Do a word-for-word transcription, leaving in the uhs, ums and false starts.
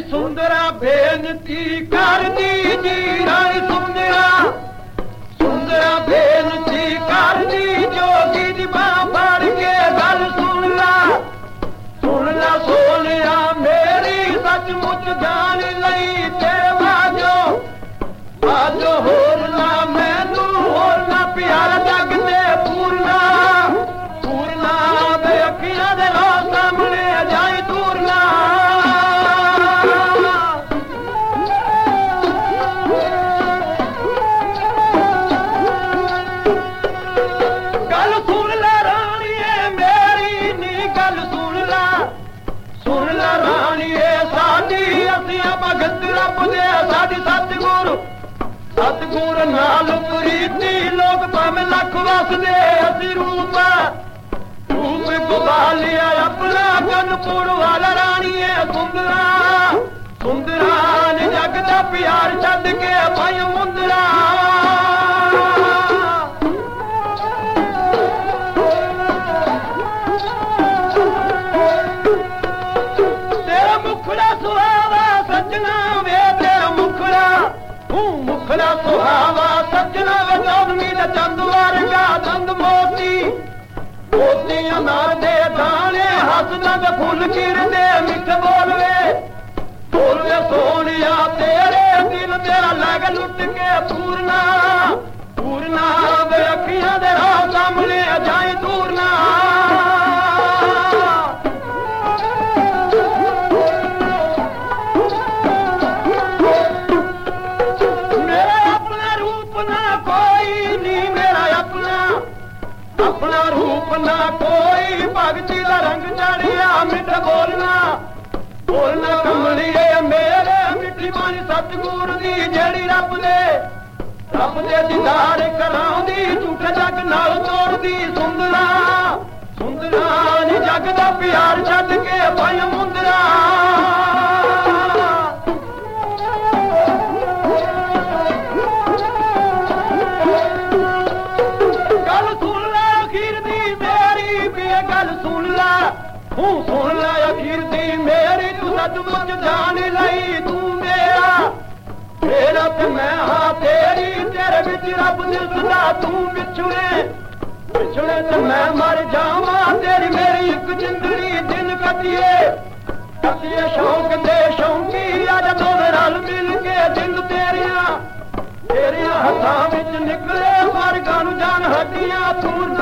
ਸੁੰਦਰਾ ਬੇਨਤੀ ਕਰਦੀ ਜੀ ਰਾਣੀ ਸੁੰਦਰਾ ਸੁੰਦਰਾ ਬੇਨਤੀ ਕਰਦੀ ਜੋਗੀ ਦੀ ਬਾਂਹ ਫੜ ਕੇ ਗੱਲ ਸੁਣ ਲਾ ਸੁਣ ਲਾ ਸੋਹਣਿਆ ਮੇਰੀ ਸੱਚਮੁੱਚ ਜਾਣ ਲਈ ਤੇ ਬਾਜੋ ਬਾਜੋ ਹੋਰ ਨਾ ਮੈਨੂੰ ਹੋਰ ਨਾ ਪਿਆਰ ਜਗ ਤੇ ਪੂਰਨਾ ਪੂਰਨਾ ਦੇ ਅੱਖੀਆਂ ਦੇ ਰੋ ਸਾਹਮਣੇ ਜਾਈ ਤੂਰਨਾ ਸਤਿਗੁਰ ਨਾਲ ਪ੍ਰੀਤੀ ਲੋਕ ਭਾਵੇਂ ਲੱਖ ਵਸਦੇ ਅਸੀਂ ਰੂਪ ਰੂਪ ਗੋਬਾਲਿਆ ਆਪਣਾ ਕਨਪੁਰ ਵਾਲਾ ਰਾਣੀਏ ਸੁੰਦਰਾ ਸੁੰਦਰਾ ਨੇ ਜਗ ਦਾ ਪਿਆਰ ਛੱਡ ਕੇ ਭਾਈ ਮੁੰਦਰਾ ਤੇਰਾ ਮੁਖੜਾ ਸੁਹਾਵਾ ਸੱਜਣਾ ਵੇ ਤੇਰਾ ਮੁਖੜਾ ਮੁਖੜਾ ਸੁਹਾਵਾ ਸੱਜਣਾ ਵੇ ਚੌਦਵੀਂ ਦਾ ਚੰਦ ਵਰਗਾ ਦੰਦ ਮੋਤੀ ਮੋਤੀਆਂ ਨਾਲ ਦੇ ਦਾਣੇ ਹੱਸਦਾ ਤੇ ਫੁੱਲ ਚਿਰਦੇ ਮਿੱਠ ਬੋਲਵੇ ਬੋਲਵੇ ਸੋਹਣਿਆ ਤੇਰੇ ਦਿਲ ਤੇਰਾ ਲੱਗ ਲੁੱਟ ਕੇ ਪੂਰਨਾ ਪੂਰਨਾ ਵੇ ਅੱਖੀਆਂ ਦੇ ਰਾਹ ਸਾਹਮਣੇ ਜਾਈ ਦੂਰਨਾ ਆਪਣਾ ਰੂਪ ਨਾ ਕੋਈ ਭਗਤੀ ਦਾ ਰੰਗ ਚੜਿਆ ਮਿੱਠ ਬੋਲਣਾ ਬੋਲਣਾ ਕਮਲੀਏ ਮੇਰੇ ਮਿੱਠੀ ਬਾਣੀ ਸਤਿਗੁਰ ਦੀ ਜਿਹੜੀ ਰੱਬ ਦੇ ਰੱਬ ਦੇ ਦੀਦਾਰ ਕਰਾਉਂਦੀ ਝੂਠ ਜੱਗ ਨਾਲ ਤੋੜਦੀ ਸੁੰਦਰਾ ਸੁੰਦਰਾ ਨੀ ਜੱਗ ਦਾ ਪਿਆਰ ਛੱਡ ਕੇ ਭਾਈ ਮੁੰਦਰਾ ਤੂੰ ਸੁਣ ਲੈ ਅਖੀਰ ਦੀ ਮੇਰੀ ਤੂੰ ਸੱਚਮੁੱਚ ਜਾਣ ਲਈ ਤੂੰ ਮੇਰਾ ਮੇਰਾ ਤੇ ਮੈਂ ਹਾਂ ਤੇਰੀ ਤੇਰੇ ਵਿੱਚ ਰੱਬ ਦਿਸਦਾ ਤੂੰ ਵਿਛੜੇ ਵਿਛੜੇ ਤੇ ਮੈਂ ਮਰ ਜਾਵਾਂ ਤੇਰੀ ਮੇਰੀ ਇੱਕ ਜ਼ਿੰਦੜੀ ਦਿਨ ਕੱਟੀਏ ਕੱਟੀਏ ਸ਼ੌਂਕ ਦੇ ਸ਼ੌਂਕੀ ਅੱਜ ਦੋਵੇਂ ਰਲ ਮਿਲ ਕੇ ਦਿਲ ਤੇਰੀਆਂ ਤੇਰੀਆਂ ਹੱਥਾਂ ਵਿੱਚ ਨਿਕਲੇ ਵਰਗਾਂ ਨੂੰ ਜਾਨ ਹੱਡੀਆਂ ਤੂੰ